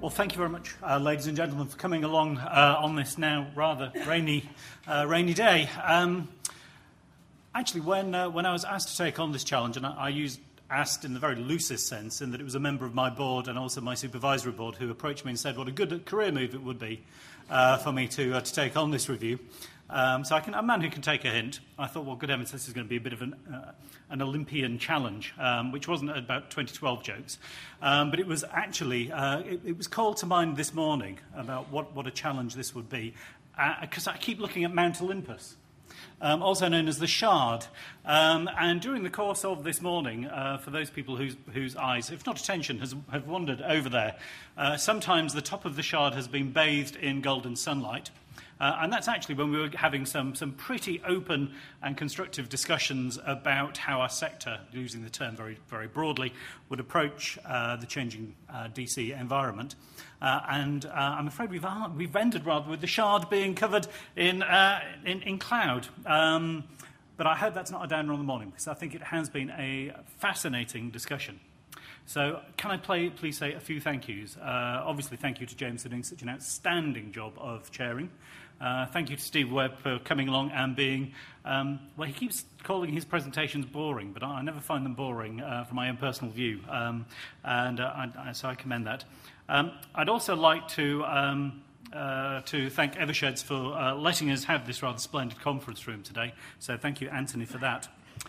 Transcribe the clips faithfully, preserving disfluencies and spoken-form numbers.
Well, thank you very much, uh, ladies and gentlemen, for coming along uh, on this now rather rainy, uh, rainy day. Um, actually, when uh, when I was asked to take on this challenge, and I, I used asked in the very loosest sense, in that it was a member of my board and also my supervisory board who approached me and said what a good career move it would be uh, for me to uh, to take on this review. Um, so I can, a man who can take a hint. I thought, well, good heavens, this is going to be a bit of an, uh, an Olympian challenge, um, which wasn't about twenty twelve jokes, um, but it was actually, uh, it, it was called to mind this morning about what, what a challenge this would be, because uh, I keep looking at Mount Olympus, um, also known as the Shard. Um, and during the course of this morning, uh, for those people whose, whose eyes, if not attention, has, have wandered over there, uh, sometimes the top of the Shard has been bathed in golden sunlight. Uh, and that's actually when we were having some, some pretty open and constructive discussions about how our sector, using the term very, very broadly, would approach uh, the changing uh, D C environment. Uh, and uh, I'm afraid we've, uh, we've ended rather with the Shard being covered in, uh, in, in cloud. Um, but I hope that's not a downer on the morning, because I think it has been a fascinating discussion. So can I play, please say a few thank yous? Uh, obviously, thank you to James for doing such an outstanding job of chairing. Uh, thank you to Steve Webb for coming along and being, um, well, he keeps calling his presentations boring, but I, I never find them boring uh, from my own personal view, um, and uh, I, I, so I commend that. Um, I'd also like to, um, uh, to thank Eversheds for uh, letting us have this rather splendid conference room today, so thank you, Anthony, for that.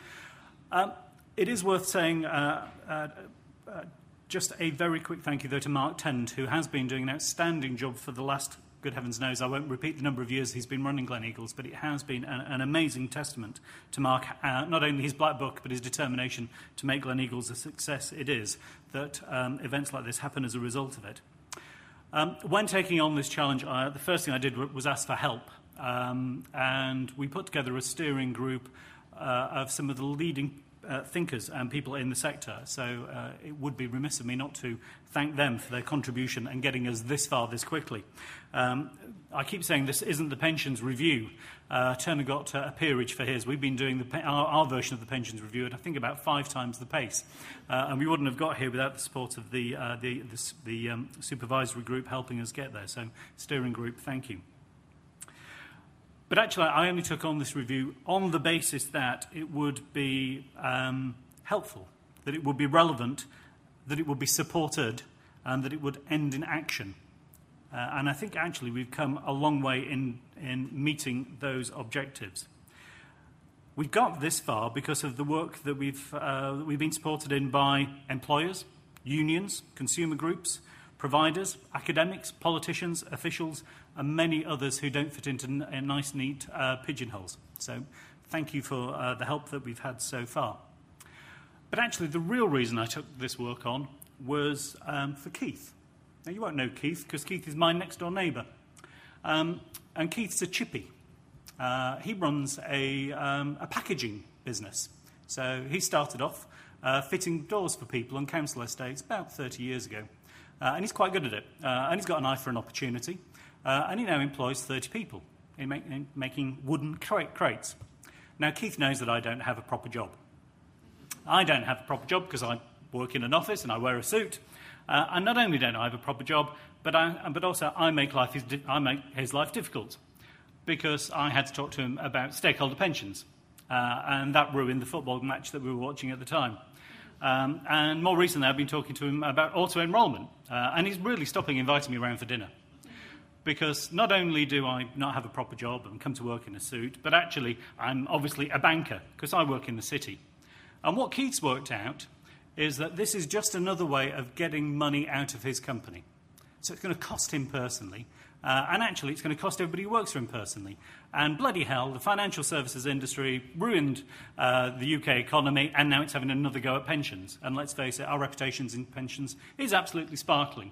Um, it is worth saying uh, uh, uh, just a very quick thank you, though, to Mark Tennant, who has been doing an outstanding job for the last, good heavens knows, I won't repeat the number of years he's been running Gleneagles, but it has been an, an amazing testament to Mark, uh, not only his black book, but his determination to make Gleneagles a success it is, that um, events like this happen as a result of it. Um, when taking on this challenge, uh, the first thing I did was ask for help, um, and we put together a steering group uh, of some of the leading Uh, thinkers and people in the sector, so uh, it would be remiss of me not to thank them for their contribution and getting us this far this quickly. Um, I keep saying this isn't the pensions review. Uh, Turner got uh, a peerage for his. We've been doing the pe our, our version of the pensions review at I think about five times the pace, uh, and we wouldn't have got here without the support of the uh, the, the, the um, supervisory group helping us get there. So, steering group, thank you. But actually, I only took on this review on the basis that it would be um, helpful, that it would be relevant, that it would be supported, and that it would end in action. Uh, and I think actually we've come a long way in, in meeting those objectives. We've got this far because of the work that we've, uh, that we've been supported in by employers, unions, consumer groups, providers, academics, politicians, officials, and many others who don't fit into n nice, neat uh, pigeonholes. So thank you for uh, the help that we've had so far. But actually, the real reason I took this work on was um, for Keith. Now, you won't know Keith, because Keith is my next-door neighbour. Um, and Keith's a chippy. Uh, he runs a, um, a packaging business. So he started off uh, fitting doors for people on council estates about thirty years ago. Uh, and he's quite good at it. Uh, and he's got an eye for an opportunity. Uh, and he now employs thirty people in, make, in making wooden crate, crates. Now, Keith knows that I don't have a proper job. I don't have a proper job because I work in an office and I wear a suit. Uh, and not only don't I have a proper job, but, I, but also I make, life his, I make his life difficult, because I had to talk to him about stakeholder pensions. Uh, and that ruined the football match that we were watching at the time. Um, and more recently, I've been talking to him about auto-enrolment. Uh, and he's really stopping inviting me around for dinner. Because not only do I not have a proper job and come to work in a suit, but actually I'm obviously a banker, because I work in the city. And what Keith's worked out is that this is just another way of getting money out of his company. So it's going to cost him personally. Uh, and actually, it's going to cost everybody who works for him personally. And bloody hell, the financial services industry ruined uh, the U K economy, and now it's having another go at pensions. And let's face it, our reputations in pensions is absolutely sparkling.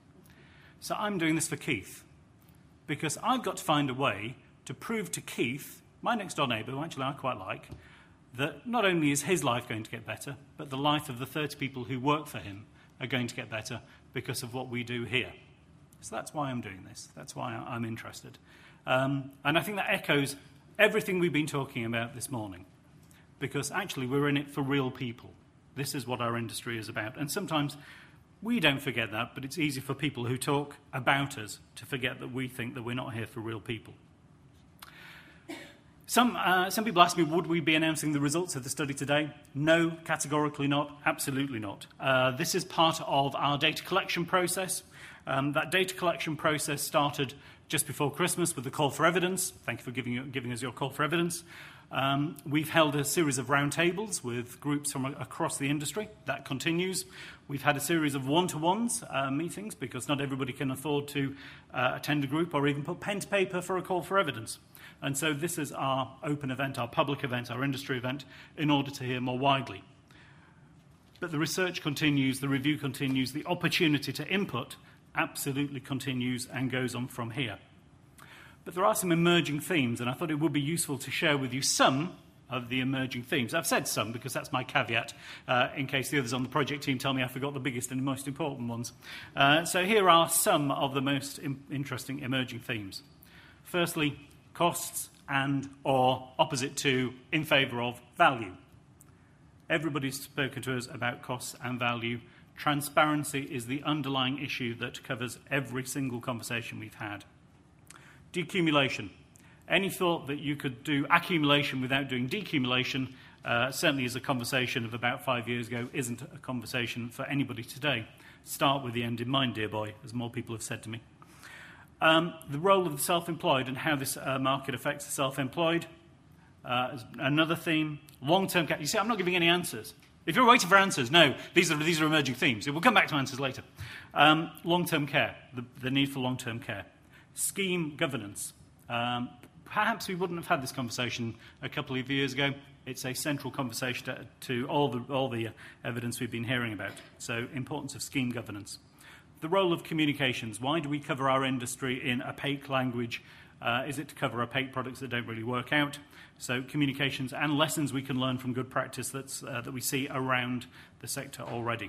So I'm doing this for Keith, because I've got to find a way to prove to Keith, my next-door neighbour, who actually I quite like, that not only is his life going to get better, but the life of the thirty people who work for him are going to get better because of what we do here. So that's why I'm doing this. That's why I'm interested. Um, and I think that echoes everything we've been talking about this morning, because actually we're in it for real people. This is what our industry is about. And sometimes We don't forget that, but it's easy for people who talk about us to forget that we think that we're not here for real people. Some, uh, some people ask me, would we be announcing the results of the study today? No, categorically not, absolutely not. Uh, this is part of our data collection process. Um, that data collection process started just before Christmas with the call for evidence. Thank you for giving, you, giving us your call for evidence. Um, we've held a series of roundtables with groups from across the industry. That continues. We've had a series of one-to-ones uh, meetings because not everybody can afford to uh, attend a group or even put pen to paper for a call for evidence. And so this is our open event, our public event, our industry event, in order to hear more widely. But the research continues, the review continues, the opportunity to input absolutely continues and goes on from here. But there are some emerging themes, and I thought it would be useful to share with you some of the emerging themes. I've said some because that's my caveat, uh, in case the others on the project team tell me I forgot the biggest and most important ones. Uh, so here are some of the most im- interesting emerging themes. Firstly, costs and or opposite to, in favour of, value. Everybody's spoken to us about costs and value. Transparency is the underlying issue that covers every single conversation we've had. Decumulation. Any thought that you could do accumulation without doing decumulation, uh, certainly is a conversation of about five years ago, isn't a conversation for anybody today. Start with the end in mind, dear boy, as more people have said to me. Um, the role of the self-employed and how this uh, market affects the self-employed. Uh, is another theme. Long-term care. You see, I'm not giving any answers. If you're waiting for answers, no, these are, these are emerging themes. We'll come back to answers later. Um, long-term care, the, the need for long-term care. Scheme governance. Um, perhaps we wouldn't have had this conversation a couple of years ago. It's a central conversation to, to all the, all the evidence we've been hearing about. So, importance of scheme governance. The role of communications. Why do we cover our industry in opaque language? Uh, is it to cover opaque products that don't really work out? So communications and lessons we can learn from good practice that's, uh, that we see around the sector already.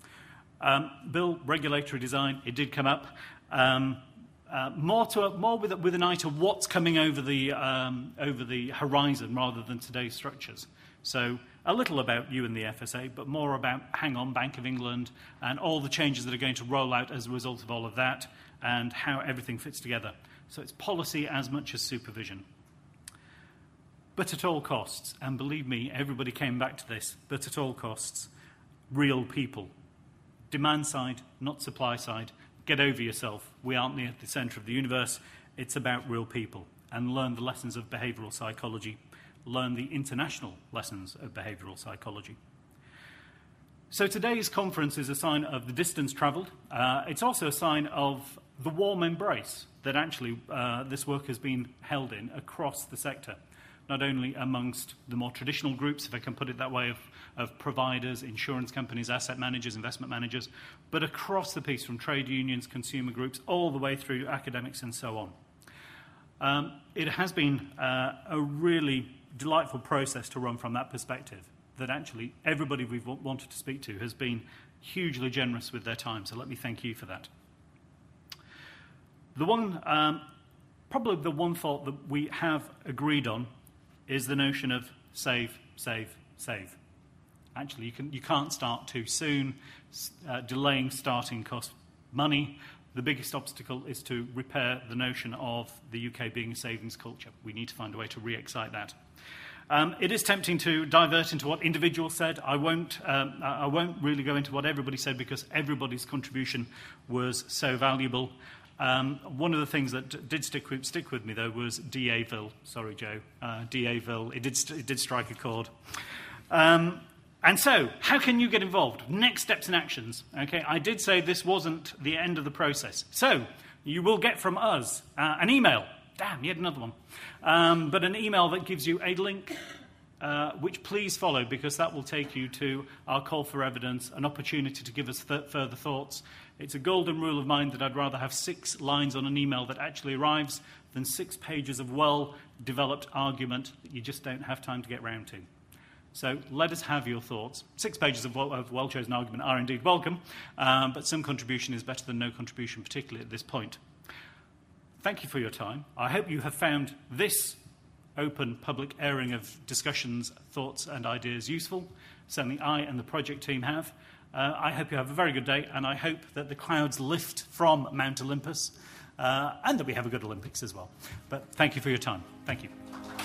Um, Bill, regulatory design, it did come up. Um, uh, more to a, more with, a, with an eye to what's coming over the, um, over the horizon rather than today's structures. So a little about you and the F S A, but more about, hang on, Bank of England and all the changes that are going to roll out as a result of all of that and how everything fits together. So it's policy as much as supervision. But at all costs, and believe me, everybody came back to this, but at all costs, real people. Demand side, not supply side. Get over yourself. We aren't near the centre of the universe. It's about real people. And learn the lessons of behavioural psychology. Learn the international lessons of behavioural psychology. So today's conference is a sign of the distance travelled. Uh, it's also a sign of the warm embrace that actually uh, this work has been held in across the sector, not only amongst the more traditional groups, if I can put it that way, of, of providers, insurance companies, asset managers, investment managers, but across the piece from trade unions, consumer groups, all the way through academics and so on. Um, it has been uh, a really delightful process to run from that perspective, that actually everybody we've w- wanted to speak to has been hugely generous with their time, so let me thank you for that. The one, um, probably the one thought that we have agreed on is the notion of save, save, save. Actually, you, can, you can't start too soon. Uh, delaying starting costs money. The biggest obstacle is to repair the notion of the U K being a savings culture. We need to find a way to re-excite that. Um, it is tempting to divert into what individuals said. I won't, um, I won't really go into what everybody said because everybody's contribution was so valuable. Um, one of the things that did stick with, stick with me, though, was D A-ville. Sorry, Joe. Uh, D A-ville. It did, st- it did strike a chord. Um, and so, how can you get involved? Next steps and actions. Okay, I did say this wasn't the end of the process. So, you will get from us uh, an email. Damn, yet another one. Um, but an email that gives you a link, uh, which please follow, because that will take you to our call for evidence, an opportunity to give us th- further thoughts. It's a golden rule of mine that I'd rather have six lines on an email that actually arrives than six pages of well-developed argument that you just don't have time to get round to. So let us have your thoughts. Six pages of, well, of well-chosen argument are indeed welcome, um, but some contribution is better than no contribution, particularly at this point. Thank you for your time. I hope you have found this open public airing of discussions, thoughts and ideas useful. Certainly I and the project team have. Uh, I hope you have a very good day, and I hope that the clouds lift from Mount Olympus, uh, and that we have a good Olympics as well. But thank you for your time. Thank you.